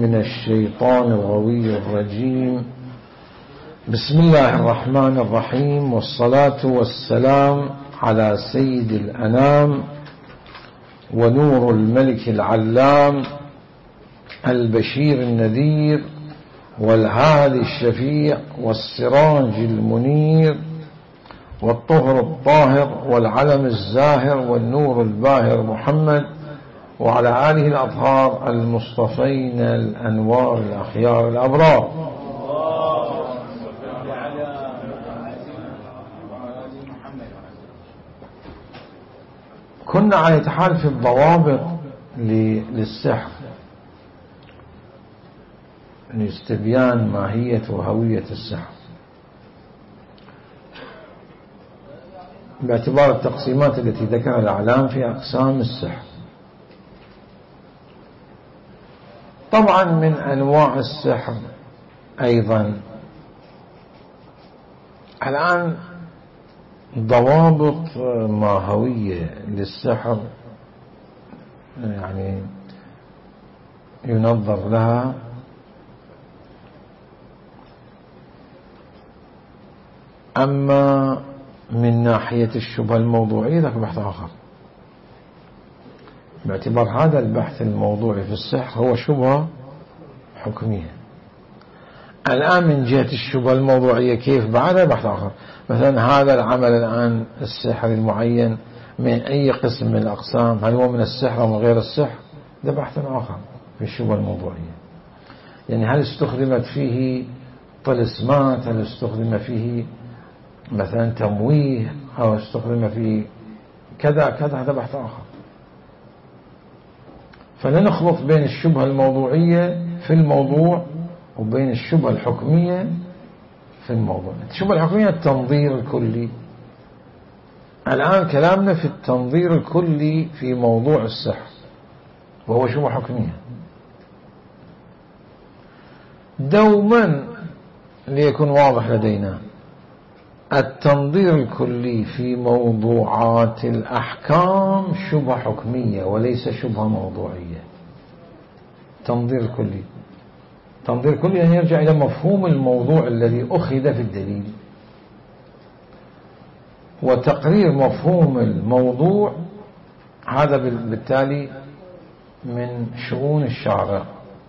من الشيطان الغوي الرجيم. بسم الله الرحمن الرحيم، والصلاة والسلام على سيد الأنام ونور الملك العلام البشير النذير والهادي الشفيع والسراج المنير والطهر الطاهر والعلم الزاهر والنور الباهر محمد وعلى آله الأطهار المصطفين الأنوار الأخيار الأبرار. كنا على نتحدث في الضوابط للسحر لاستبيان ماهية وهوية السحر باعتبار التقسيمات التي ذكرها الأعلام في أقسام السحر. طبعا من أنواع السحر أيضا الآن ضوابط ماهوية للسحر يعني ينظر لها. أما من ناحية الشبهة الموضوعية ذاك بحث آخر، باعتبار هذا البحث الموضوعي في السحر هو شبهة حكمية. الآن من جهة الشبهة الموضوعية كيف بعدها بحث آخر. مثلا هذا العمل الآن السحر المعين من أي قسم من الأقسام، هل هو من السحر أو من غير السحر، ده بحث آخر في الشبهة الموضوعية. يعني هل استخدمت فيه طلسمات، هل استخدم فيه مثلا تمويه، أو استخدم فيه كذا كذا، هذا بحث آخر. فلا نخلط بين الشبهة الموضوعية في الموضوع وبين الشبهة الحكمية في الموضوع. الشبهة الحكمية التنظير الكلي. الآن كلامنا في التنظير الكلي في موضوع السحر وهو شبهة حكمية. دوما ليكون واضح لدينا التنظير الكلي في موضوعات الأحكام شبهة حكمية وليس شبهة موضوعية. تنظير الكلي، تنظير الكلي يعني يرجع إلى مفهوم الموضوع الذي أخذ في الدليل، وتقرير مفهوم الموضوع هذا بالتالي من شؤون الشارع.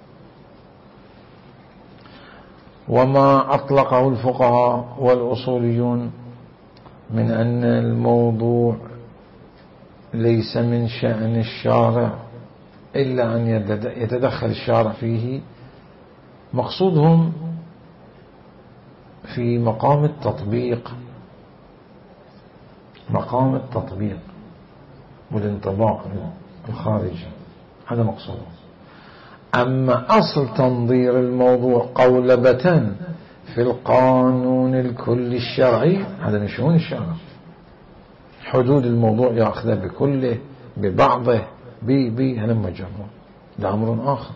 وما أطلقه الفقهاء والأصوليون من أن الموضوع ليس من شأن الشارع إلا أن يتدخل الشارع فيه، مقصودهم في مقام التطبيق، مقام التطبيق والانطباق الخارجي، هذا مقصودهم. أما أصل تنظير الموضوع قولبة في القانون الكلي الشرعي هذا من شؤون الشرع. حدود الموضوع يأخذ بكله ببعضه هذا مجرد، ده أمر آخر.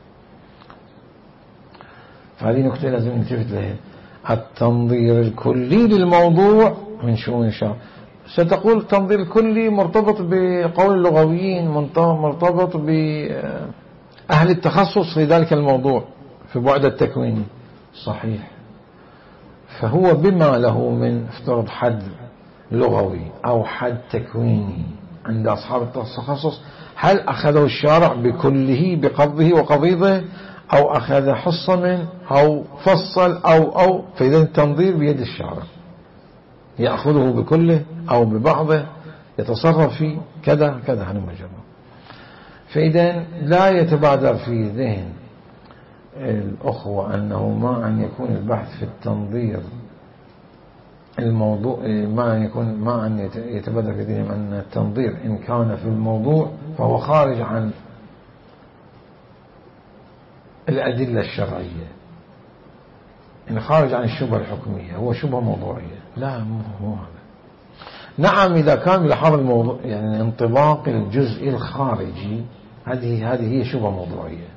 فهذه نقطة لازم نلتفت لها. التنظير الكلي للموضوع من شؤون الشرع. ستقول التنظير الكلي مرتبط بقول اللغويين، مرتبط بأهل التخصص في ذلك الموضوع في بعد التكويني. صحيح، فهو بما له من افترض حد لغوي أو حد تكويني عند أصحاب التخصص، هل أخذه الشارع بكله بقضه وقضيضه أو أخذ حصة منه أو فصل أو فإذا التنظير بيد الشارع، يأخذه بكله أو ببعضه، يتصرف فيه كذا كذا. هذا مجرد. فإذا لا يتبادر في ذهن الأخوة أنه ما أن يكون البحث في التنظير الموضوع، ما أن يتبادر في ذهنهم أن التنظير إن كان في الموضوع فهو خارج عن الأدلة الشرعية، إن خارج عن الشبهة الحكمية، هو شبهة موضوعية. لا، مو هذا. نعم إذا كان بلحاظ الموضوع يعني انطباق الجزء الخارجي، هذه هي شبهة موضوعية.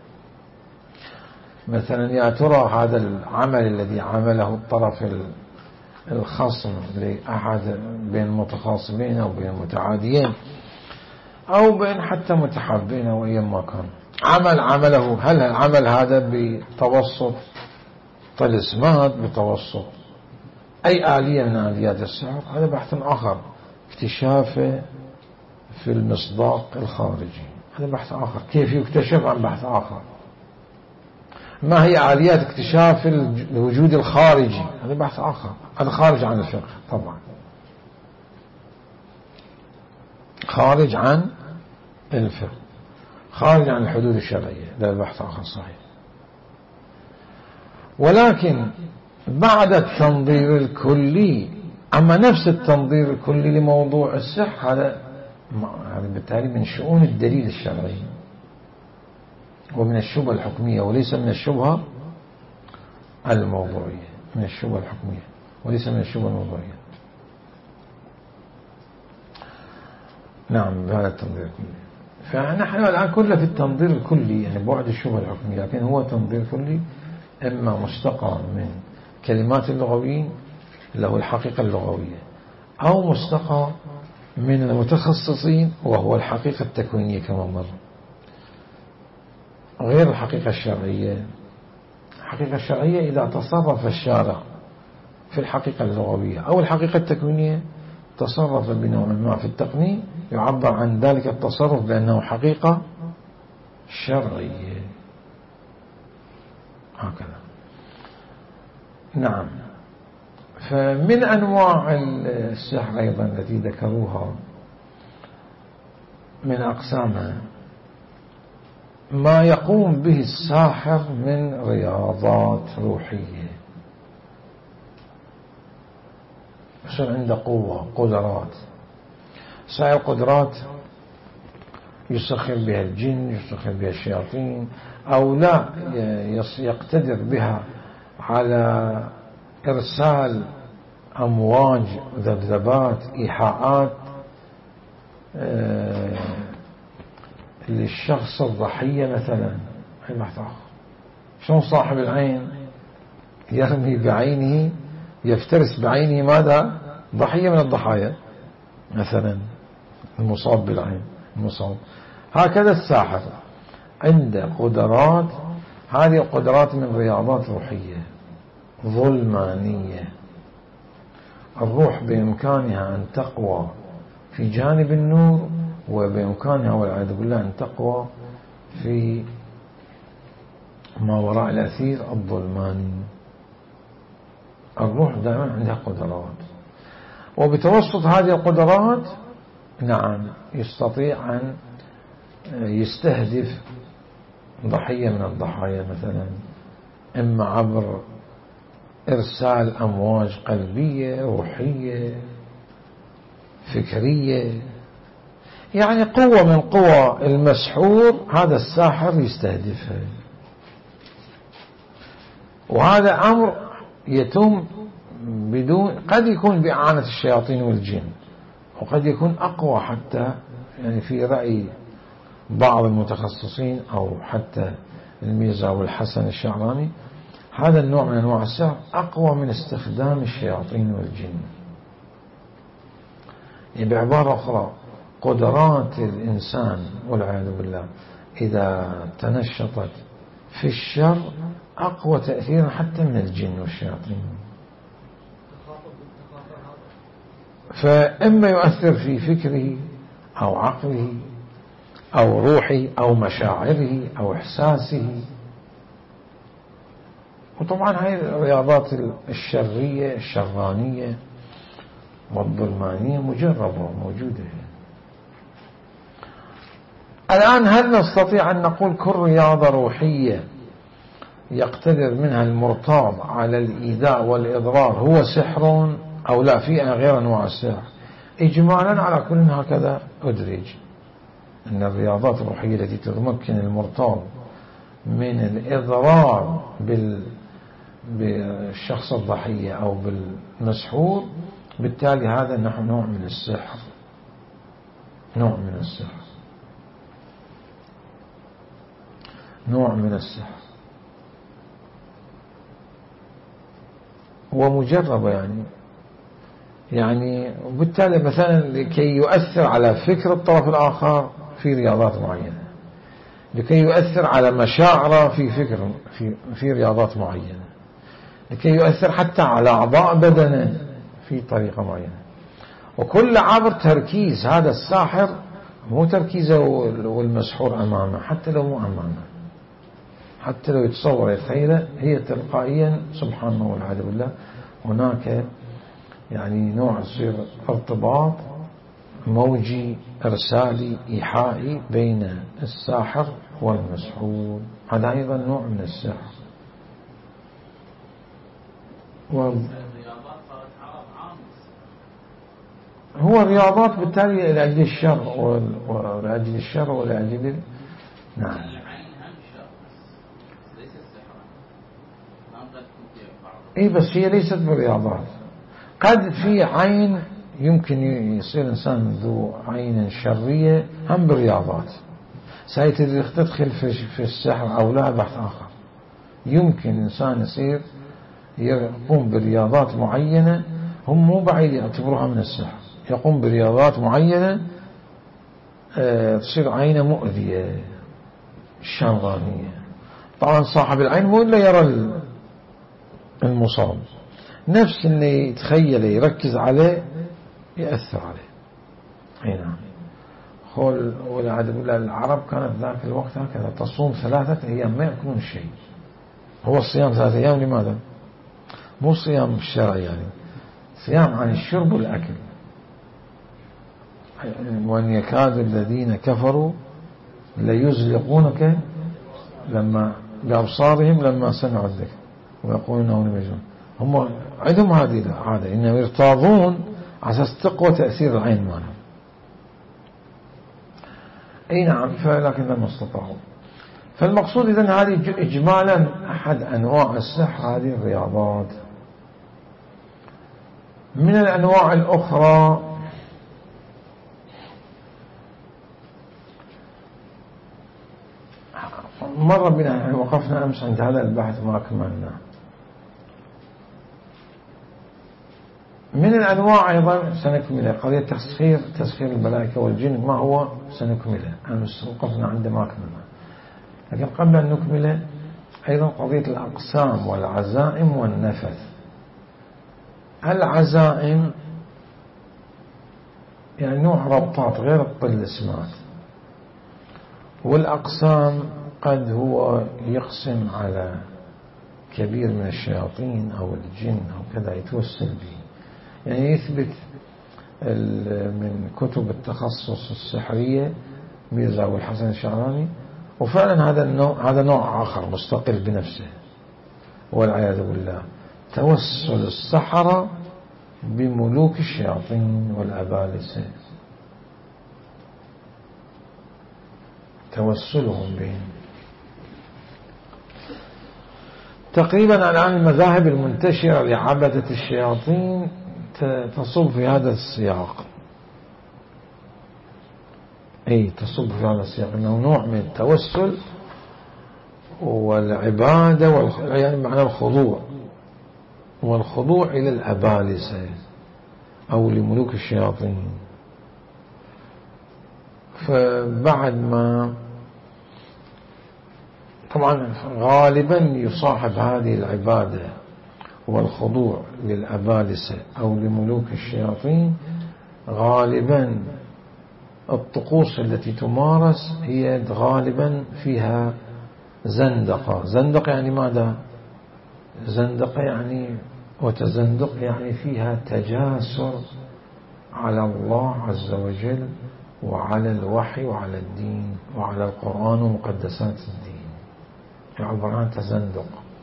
مثلا يا ترى هذا العمل الذي عمله الطرف الخصم لأحد بين المتخاصمين أو بين المتعاديين أو بين حتى متحابين أو أي ما كان، عمله، هل العمل هذا بتوسط طلسمات، بتوسط أي آلية من آليات السحر، هذا بحث آخر. اكتشافه في المصداق الخارجي هذا بحث آخر، كيف يكتشف عن بحث آخر. ما هي آليات اكتشاف الوجود الخارجي، هذا بحث آخر، هذا خارج عن الفقه طبعا، خارج عن الفقه، خارج عن الحدود الشرعية، هذا بحث آخر صحيح. ولكن بعد التنظير الكلي، أما نفس التنظير الكلي لموضوع السحر هذا بالتالي من شؤون الدليل الشرعي ومن الشبهة الحكمية وليس من الشبهة الموضوعية، من الشبهة الحكمية وليس من الشبهة الموضوعية. نعم بهذا التنظير الكلي. فنحن الآن كله في التنظير الكلي، يعني بعد الشبهة الحكمية، لكن هو تنظير كلي إما مستقى من كلمات اللغويين له الحقيقة اللغوية، أو مستقى من المتخصصين وهو الحقيقة التكوينية كما مر، غير الحقيقة الشرعية. الحقيقة الشرعية إذا تصرف الشارع في الحقيقة اللغوية أو الحقيقة التكوينية تصرف بنوع ما في التقنين يعبر عن ذلك التصرف بأنه حقيقة شرعية، هكذا. نعم. فمن أنواع السحر أيضا التي ذكروها من أقسامها ما يقوم به الساحر من رياضات روحية، يصير عنده قوة، قدرات، سائر قدرات يسخر بها الجن، يسخر بها الشياطين، أو لا يقتدر بها على إرسال أمواج، ذبذبات، إيحاءات للشخص الضحية مثلا. شلون صاحب العين يرمي بعينه، يفترس بعينه ماذا؟ ضحية من الضحايا مثلا، المصاب بالعين، المصاب. هكذا الساحر عنده قدرات، هذه القدرات من رياضات روحية ظلمانية. الروح بإمكانها أن تقوى في جانب النور، وبإمكانها والعياذ بالله أن تقوى في ما وراء الأثير الظلماني. الروح دائما عندها قدرات، وبتوسط هذه القدرات نعم يستطيع أن يستهدف ضحية من الضحايا مثلا، إما عبر إرسال أمواج قلبية روحية فكرية، يعني قوة من قوى المسحور هذا الساحر يستهدفها. وهذا أمر يتم بدون، قد يكون بإعانة الشياطين والجن، وقد يكون أقوى حتى، يعني في رأي بعض المتخصصين أو حتى الميزة والحسن الشعراني، هذا النوع من أنواع السحر أقوى من استخدام الشياطين والجن. يعني بعبارة أخرى قدرات الإنسان والعياذ بالله إذا تنشطت في الشر أقوى تأثيرا حتى من الجن والشياطين. فإما يؤثر في فكره أو عقله أو روحه أو مشاعره أو إحساسه. وطبعا هاي الرياضات الشرية الشرانية والظلمانية مجربة وموجودة. الآن هل نستطيع أن نقول كل رياضة روحية يقتدر منها المرتاض على الإيذاء والإضرار هو سحر أو لا؟ في غير أنواع السحر. إجمالا على كل هكذا أدرج أن الرياضات الروحية التي تمكن المرتاض من الإضرار بالشخص الضحية أو بالمسحور، بالتالي هذا نوع من السحر، نوع من السحر، نوع من السحر ومجربة. يعني وبالتالي مثلا لكي يؤثر على فكر الطرف الآخر في رياضات معينة، لكي يؤثر على مشاعره في فكر في رياضات معينة، لكي يؤثر حتى على أعضاء بدنه في طريقة معينة. وكل عبر تركيز هذا الساحر، مو تركيزه والمسحور أمامه، حتى لو مو أمامه، حتى لو يتصور يتخيله، هي تلقائيا سبحان الله والعياذ بالله هناك يعني نوع يصير ارتباط موجي إرسالي إيحائي بين الساحر والمسحور. هذا أيضا نوع من السحر. هو الرياضات بالتالي لأجل الشر ولأجل الشر ولأجل نعم. اي بس هي ليست بالرياضات. قد في عين يمكن يصير إنسان ذو عين شرية هم بالرياضات، تدخل في السحر أو لا بحث آخر. يمكن إنسان يقوم برياضات معينة، هم مو بعيد يعتبروها من السحر، يقوم برياضات معينة تصير عينه مؤذية شرانية. طبعا صاحب العين مو إلا يرى المصاب، نفس اللي يتخيل يركز عليه يأثر عليه. اي نعم. والعياذ بالله العرب كانت ذاك الوقت هكذا، تصوم 3 أيام ما يأكلون شيء. هو الصيام 3 أيام لماذا؟ مو صيام الشرعي، يعني صيام عن الشرب والأكل. وأن يكاد الذين كفروا ليزلقونك بأبصارهم لما سمعوا الذكر ويقولون إنه مجنون. هم عندهم هذه العادة، إنهم يرتاضون على أساس تقوى تأثير العين مالهم. أي نعم. لكن لم يستطيعوا. فالمقصود إذن هذه إجمالا أحد أنواع السحر هذه الرياضات. من الأنواع الأخرى مر بنا، يعني وقفنا أمس عند هذا البحث ما كملنا. من الأنواع أيضا سنكمله قضية تسخير الملائكة والجن، ما هو سنكمله. أمس وقفنا عند ما كملنا، لكن قبل أن نكمله أيضا قضية الأقسام والعزائم والنفث. العزائم يعني نوع ربطات غير الطلسمات، والأقسام قد هو يقسم على كبير من الشياطين أو الجن أو كذا يتوسل به، يعني يثبت من كتب التخصص السحرية ميرزا والحسن الشعراني، وفعلا هذا نوع آخر مستقل بنفسه والعياذ بالله. توسل السحرة بملوك الشياطين والأبالسة، توسلهم بهم. تقريبا الآن المذاهب المنتشرة لعبدة الشياطين تصب في هذا السياق. تصب في هذا السياق، أنه نوع من التوسل والعبادة يعني معنى الخضوع، والخضوع إلى الأبالسة أو لملوك الشياطين. فبعد ما طبعا غالبا يصاحب هذه العبادة والخضوع للأبالسة أو لملوك الشياطين، غالبا الطقوس التي تمارس هي غالبا فيها زندقة يعني ماذا؟ زندقة يعني وتزندق يعني فيها تجاسر على الله عز وجل وعلى الوحي وعلى الدين وعلى القرآن ومقدسات الدين، عبارة عن تزندق.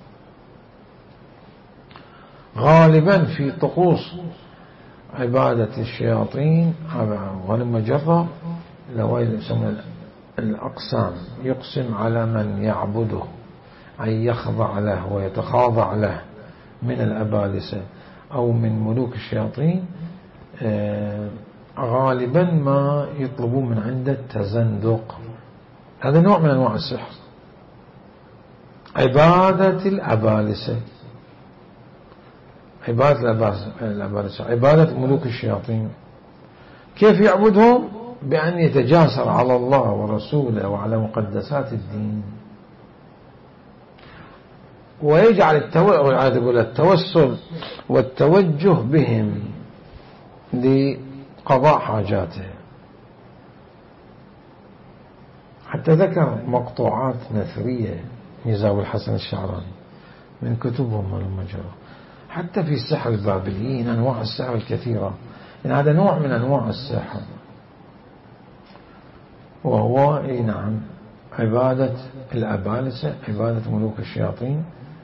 غالبا في طقوس عبادة الشياطين ولما جرى لو يسمى الأقسام، يقسم على من يعبده أي يخضع له ويتخاضع له من الأبالسة أو من ملوك الشياطين، غالبا ما يطلبون من عنده التزندق. هذا نوع من أنواع السحر، عبادة الأبالسة، عبادة الأبالسة، عبادة ملوك الشياطين. كيف يعبدهم؟ بأن يتجاسر على الله ورسوله وعلى مقدسات الدين، ويجعل التوسل والتوجه بهم لقضاء حاجاته. حتى ذكر مقطوعات نثرية ميزاوي الحسن الشعراني من كتبهم المجرى، حتى في السحر البابليين أنواع السحر الكثيرة. يعني هذا نوع من أنواع السحر، وهو نعم عبادة الأبالسة، عبادة ملوك الشياطين،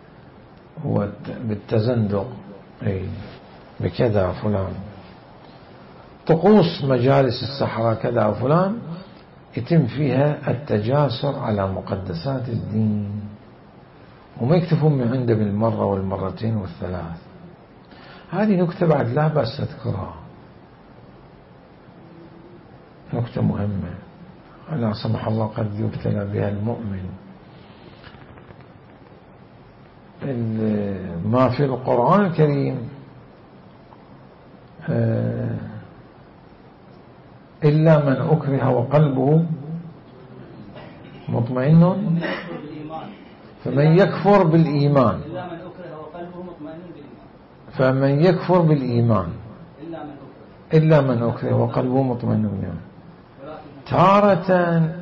بالتزندق بكذا فلان، طقوس مجالس السحرة كذا وفلان يتم فيها التجاسر على مقدسات الدين، وما يكتفون من عنده بالمرة والمرتين والثلاث. هذه نكتة بعد لا بأس أذكرها، نكتة مهمة لا سمح الله قد يبتلى بها المؤمن. ما في القرآن الكريم إلا من أكره وقلبه مطمئن فمن يكفر بالإيمان، فمن يكفر بالإيمان إلا من أكره وقلبه مطمئن بالإيمان. تارة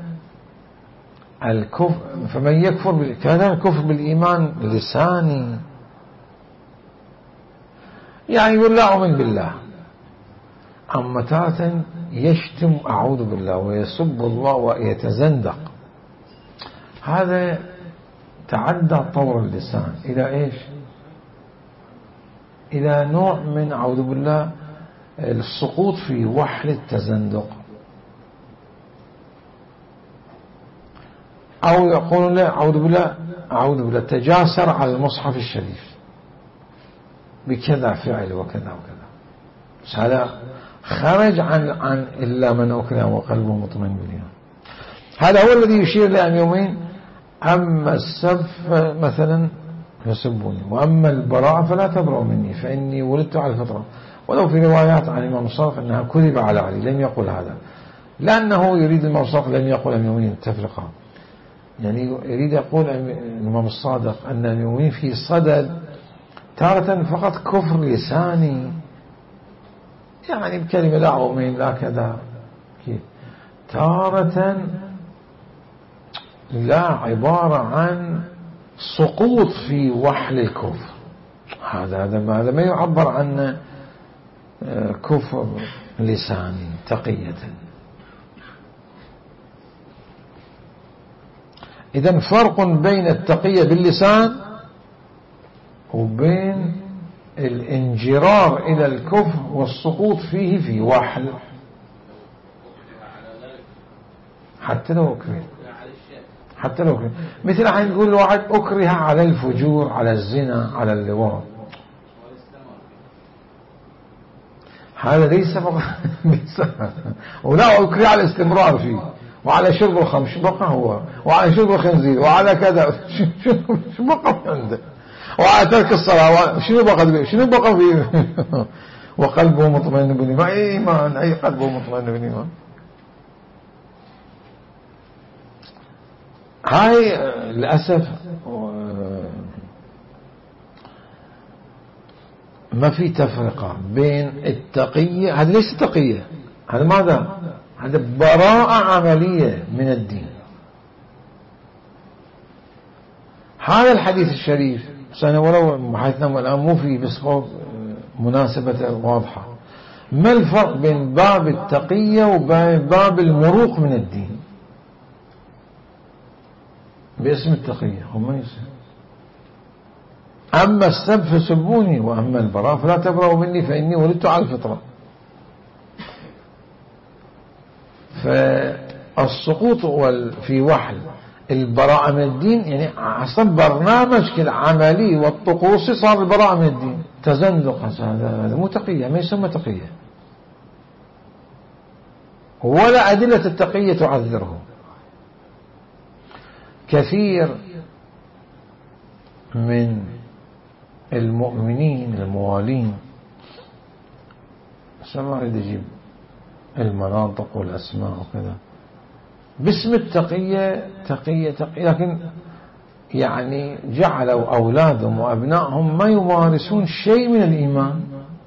الكفر فمن يكفر كان الكفر بالإيمان لساني، يعني يقول لا أؤمن بالله، أما تارة يشتم أعوذ بالله ويسب الله ويتزندق. هذا تعدى طور اللسان إلى إيش؟ إلى نوع من أعوذ بالله السقوط في وحل التزندق، أو يقول لا أعوذ بالله أعوذ بالله تجاسر على المصحف الشريف بكذا فعل وكذا وكذا. بس هذا خرج عن إلا من أكره وقلبه مطمئن بالإيمان. هذا هو الذي يشير لأن يومين أما السب مثلا فسبوني، وأما البراءة فلا تبرأوا مني فإني ولدت على الفطرة. ولو في روايات عن الإمام الصادق أنها كذب على علي، لم يقل هذا، لأنه يريد الإمام الصادق لم يقل أميومين التفرقة، يعني يريد يقول الإمام الصادق أن أميومين في صدد تارة فقط كفر لساني، يعني بكلمة لا أؤمن لا كذا، تارة لا عبارة عن سقوط في وحل الكفر. هذا ما يعبر عن كفر لساني تقية. إذن فرق بين التقية باللسان وبين الانجرار إلى الكفر والسقوط فيه في وحل، حتى لو أكره، حتى لو أكره. مثل حين نقول واحد أكره على الفجور، على الزنا، على اللواط، هذا ليس ولا أكره على الاستمرار فيه، وعلى شرب الخمر شو بقى هو، وعلى شرب الخنزير، وعلى كذا شو بقى عنده، وعلى ترك الصلاة شنو بقى فيه وقلبه مطمئن بالإيمان. أي إيمان، أي قلبه مطمئن بالإيمان. هاي للأسف ما في تفرقة بين التقية، هذا ليس تقية، هذا ماذا؟ هذا براءة عملية من الدين. هذا الحديث الشريف سنة ولو حيثنا الآن مو فيه بس مناسبة واضحة. ما الفرق بين باب التقية وبين باب المروق من الدين؟ باسم التقية هم يصير أما السب فسبوني، وأما البراء فلا تبرأوا مني فإني ولدت على الفطرة. فالسقوط في وحل البراءة من الدين، يعني أصلا برنامج العملي والطقوسي صار البراءة من الدين، تزندق. هذا مو تقية، ما يسمى تقية، ولا أدلة التقية تعذره. كثير من المؤمنين الموالين، بس الله يريد يجيب المناطق والأسماء وكذا باسم التقية، تقية تقية، لكن يعني جعلوا أولادهم وأبنائهم ما يمارسون شيء من الإيمان،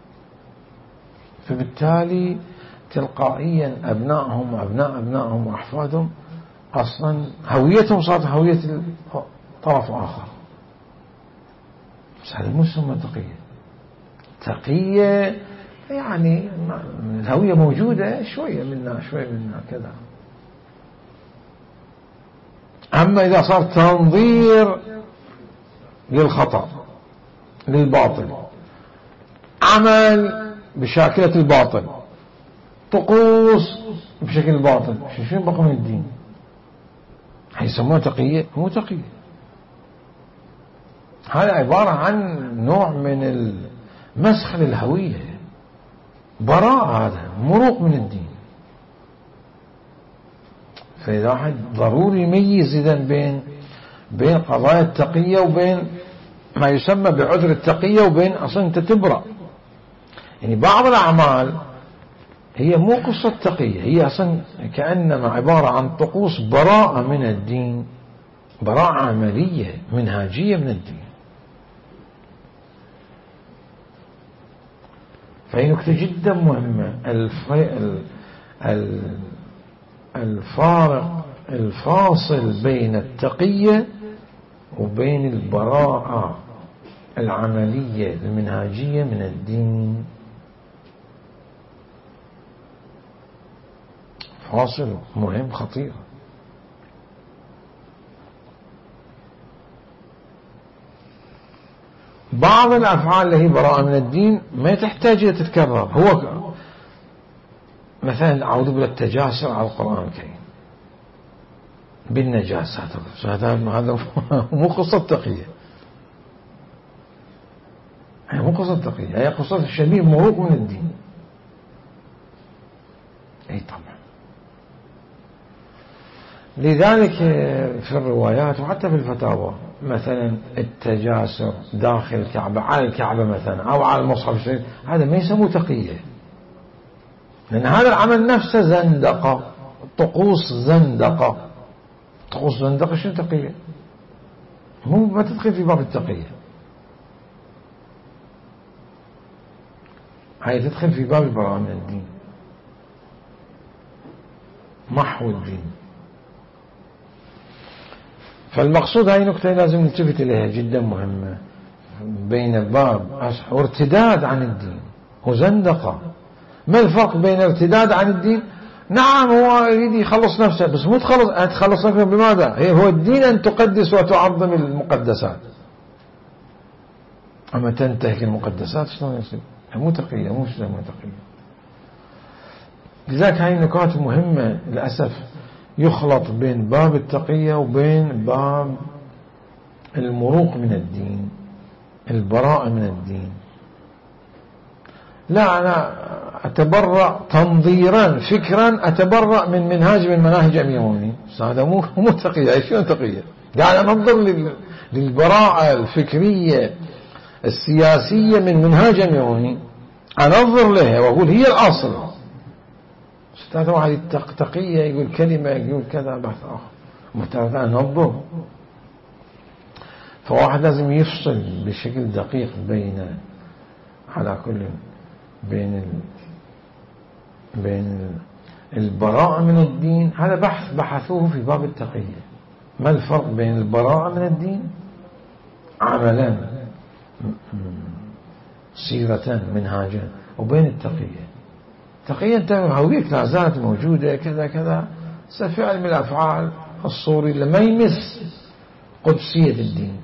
فبالتالي تلقائيا أبنائهم وأبناء أبنائهم وأحفادهم أصلا هويتهم صارت هوية طرف آخر. بس هذا مو يسمى تقية. تقية يعني الهوية موجودة شوية منا شوية منا كذا. أما إذا صار تنظير للخطأ للباطل، عمل بشاكلة الباطل، طقوس بشكل الباطل، شو بقى من الدين؟ هيسموها تقية؟ مو تقية. هذا عبارة عن نوع من المسخ للهوية، براء، هذا مروق من الدين. فإذا واحد ضروري يميز إذن بين قضايا التقية وبين ما يسمى بعذر التقية وبين أصلا أنت تبرأ. يعني بعض الأعمال هي مو قصة تقية، هي أصلا كأنما عبارة عن طقوس براءة من الدين، براءة عملية منهاجية من الدين. فهي نكتة جدا مهمة، الفارق الفاصل بين التقية وبين البراءة العملية المنهاجية من الدين، فاصل مهم خطير. بعض الأفعال اللي هي براءة من الدين ما تحتاج إلى تتكرر. هو مثلا أعوذ بالله التجاسر على القرآن الكريم بالنجاسات، هذا مو قصة تقية، هي مو قصة تقية، هي قصة الشبيه مروق من الدين. أي طبعا. لذلك في الروايات وحتى في الفتاوى مثلا التجاسر داخل الكعبة على الكعبة مثلا أو على المصحف الشريف، هذا ما يسموه تقية، لأن هذا العمل نفسه زندقة، طقوس زندقة. طقوس زندقة شنو تقية؟ مو ما تدخل في باب التقية، هاي تدخل في باب البراءة من الدين، محو الدين. فالمقصود هاي نكتة لازم نلتفت إليها جدا مهمة، بين الباب ارتداد عن الدين وزندقة. ما الفرق بين ارتداد عن الدين؟ نعم هو يريد يخلص نفسه، بس مو تخلص نفسه بماذا؟ هو الدين أن تقدس وتعظم المقدسات، أما تنتهك المقدسات شلون يصير؟ مو تقية، مو تقية. لذلك هاي النقاط مهمة للأسف، يخلط بين باب التقية وبين باب المروق من الدين، البراءة من الدين. لا أنا أتبرأ تنظيرا فكرا، أتبرأ من منهاج من مناهج أمير المؤمنين، هذا مو تقية. شنو تقية؟ قاعد أنظر للبراءة الفكرية السياسية من منهاج أمير المؤمنين، أنظر لها وأقول هي الأصل. هذا واحد تقية يقول كلمة يقول كذا بحث آخر، محتاج أنظر. فواحد لازم يفصل بشكل دقيق بين على كل بين البراءة من الدين. هذا بحثوه في باب التقية. ما الفرق بين البراءة من الدين عملا سيرة منهاجا وبين التقية؟ تقية أنت هويك لا زالت موجودة كذا كذا، فعل من الأفعال الصوري اللي ما يمس قدسية الدين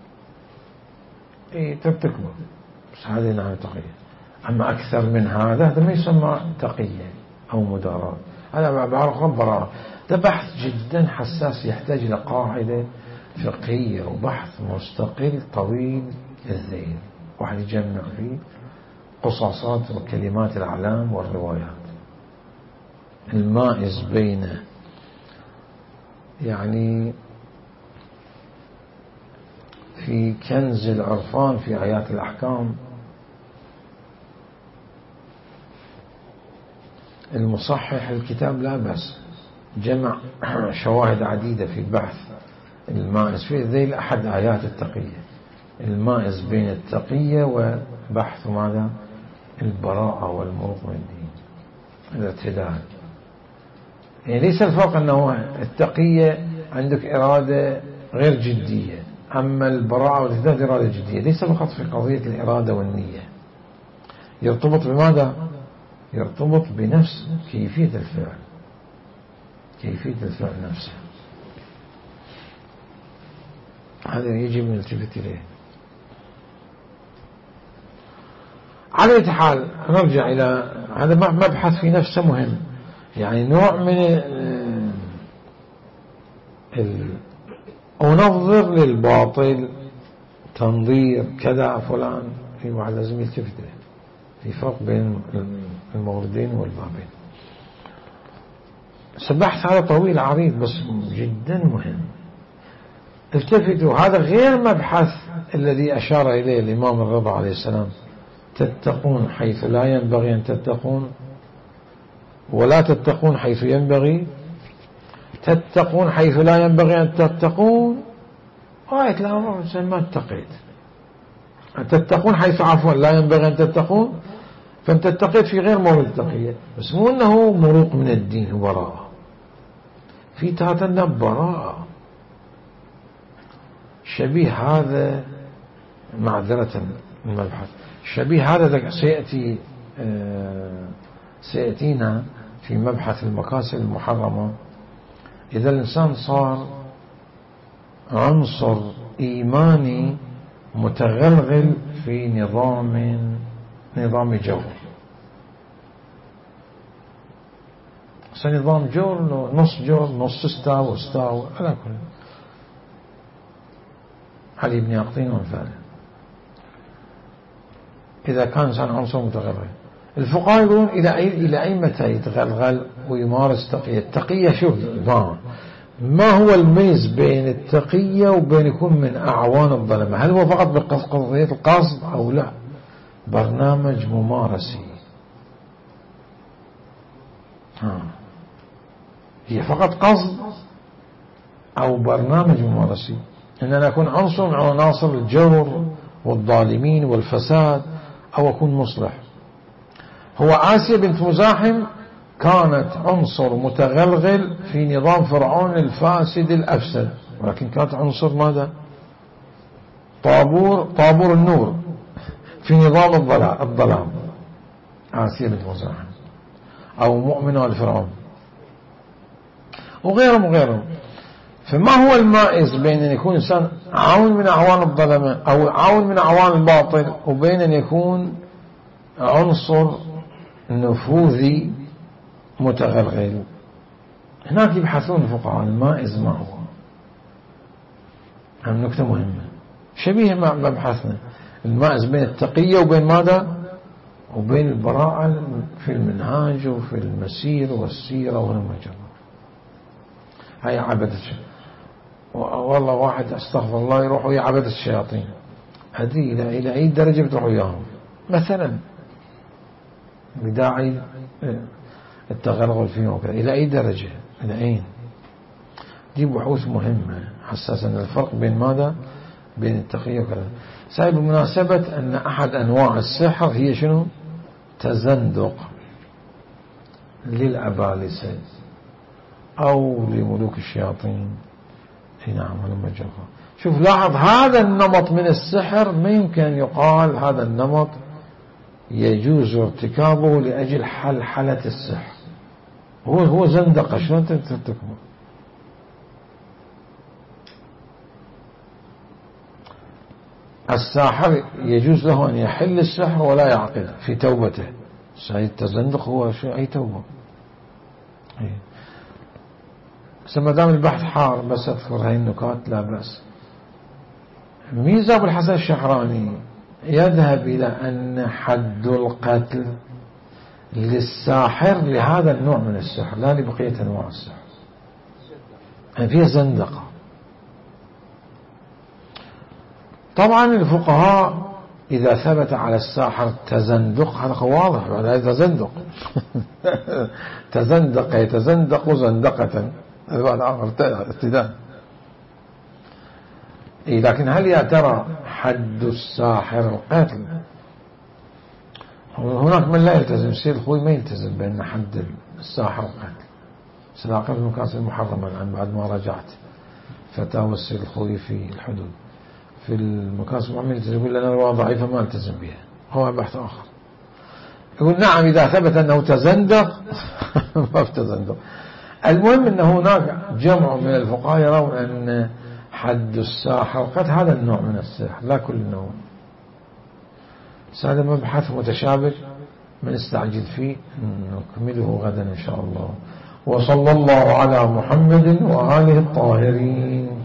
ترتكبه، بس هذه نعم تقية. أما أكثر من هذا ما يسمى تقية أو مداراة، هذا بعرف براءة. ده بحث جدا حساس يحتاج إلى قاعدة فقهية وبحث مستقل طويل الذيل، واحد يجمع فيه قصاصات وكلمات الأعلام والروايات، المائز بين يعني في كنز العرفان في آيات الأحكام المصحح الكتاب لا بأس، جمع شواهد عديدة في البحث المائز في ذيل أحد آيات التقية، المائز بين التقية وبحث ماذا؟ البراءة والمروق من الدين، الاعتدال. يعني ليس الفرق أنه التقية عندك إرادة غير جدية، أما البراءة والاعتدال إرادة جدية، ليس فقط في قضية الإرادة والنية، يرتبط بماذا؟ يرتبط بنفس كيفية الفعل، كيفية الفعل نفسه، هذا يجب أن نلتفت إليه. على أي حال نرجع إلى هذا مبحث في نفسه مهم، يعني نوع من أنظر للباطل تنظير كذا فلان، في واحد لازم يلتفت إليه، في فرق بين الموردين والبابين. سبحت هذا طويل عريض بس جدا مهم، التفتوا. هذا غير مبحث الذي أشار إليه الإمام الرضا عليه السلام، تتقون حيث لا ينبغي أن تتقون، ولا تتقون حيث ينبغي، تتقون حيث لا ينبغي أن تتقون، غاية الأمر ما اتقيت، تتقون حيث عفوا لا ينبغي أن تتقون، فأنت اتقيت في غير مورد التقية، بس مو أنه مروق من الدين وبراءة، في تاتنا براءة. شبيه هذا معذرة المبحث، شبيه هذا سيأتينا في مبحث المكاسب المحرمة. إذا الإنسان صار عنصر إيماني متغلغل في نظام جور، نظام جور نص جور نص استاو على كل علي بن يقطين ومثاله. إذا كان إنسان عنصر متغلغل، الفقهاء يقولون إلى أي متى يتغلغل ويمارس تقية؟ التقية شوف ما هو الميز بين التقية وبين يكون من أعوان الظلمة؟ هل هو فقط بقضية القصد أو لا؟ برنامج ممارسي، هي فقط قصد أو برنامج ممارسي، أن أنا أكون عنصر من عناصر الجور والظالمين والفساد أو أكون مصلح. هو آسيا بنت مزاحم كانت عنصر متغلغل في نظام فرعون الفاسد الأفسد، ولكن كانت عنصر ماذا؟ طابور النور في نظام الظلام، آسيا بنت مزاحم، أو مؤمنة لفرعون وغيرهم. فما هو المائز بين أن يكون إنسان عون من أعوان الظلمة أو عون من أعوان الباطل، وبين أن يكون عنصر نفوذي متغلغل؟ هناك يبحثون الفقهاء المائز ما هو، هم نكتة مهمة شبيه مع مبحثنا، المائز بين التقية وبين ماذا؟ وبين البراءة في المنهاج وفي المسير والسيرة والمجرى. هاي عبدة والله واحد استغفر الله يروحوا يا عبدة الشياطين، هذه إلى أي درجة بتروحوا إياهم مثلا بداعي التغلغل فيهم وكذا؟ إلى أي درجة؟ إلى أين؟ دي بحوث مهمة حساسا الفرق بين ماذا؟ بين التقية وكذا. سايب بمناسبة أن أحد أنواع السحر هي شنو؟ تزندق للأبالسة أو لملوك الشياطين. نعم ولما جرى. شوف لاحظ هذا النمط من السحر ما يمكن أن يقال هذا النمط يجوز ارتكابه لأجل حلحلة السحر، هو زندقة. شلون ترتكبه؟ الساحر يجوز له أن يحل السحر ولا يعقد في توبته. سعيد التزندق هو أي توبة. ما دام البحث حار بس أذكر هاي النكات لا بأس. ميزة أبو الحسن الشحراني يذهب إلى أن حد القتل للساحر لهذا النوع من السحر لا لبقية أنواع السحر، يعني فيها زندقة. طبعا الفقهاء إذا ثبت على الساحر تزندق، هذا واضح، هذا تزندق. تزندق يتزندق زندقة، هذا آخر ابتداء. لكن هل يا ترى حد الساحر القتل؟ هناك من لا يلتزم، السيد الخوي ما يلتزم بأن حد الساحر القتل. سلاقة المكاسب المحرمة الآن بعد ما رجعت فتاوى السيد الخوي في الحدود، في المكاسب المحرمة يلتزم، يقول لنا رواية ضعيفة ما التزم بها، هو بحث آخر. يقول نعم إذا ثبت أنه تزندق ما في تزندق. المهم أن هناك جمع من الفقهاء يرون أن حد الساحر القتل هذا النوع من السحر، لا كل نوع. هذا مبحث متشابك من نستعجل فيه، نكمله غدا إن شاء الله. وصلى الله على محمد وآله الطاهرين.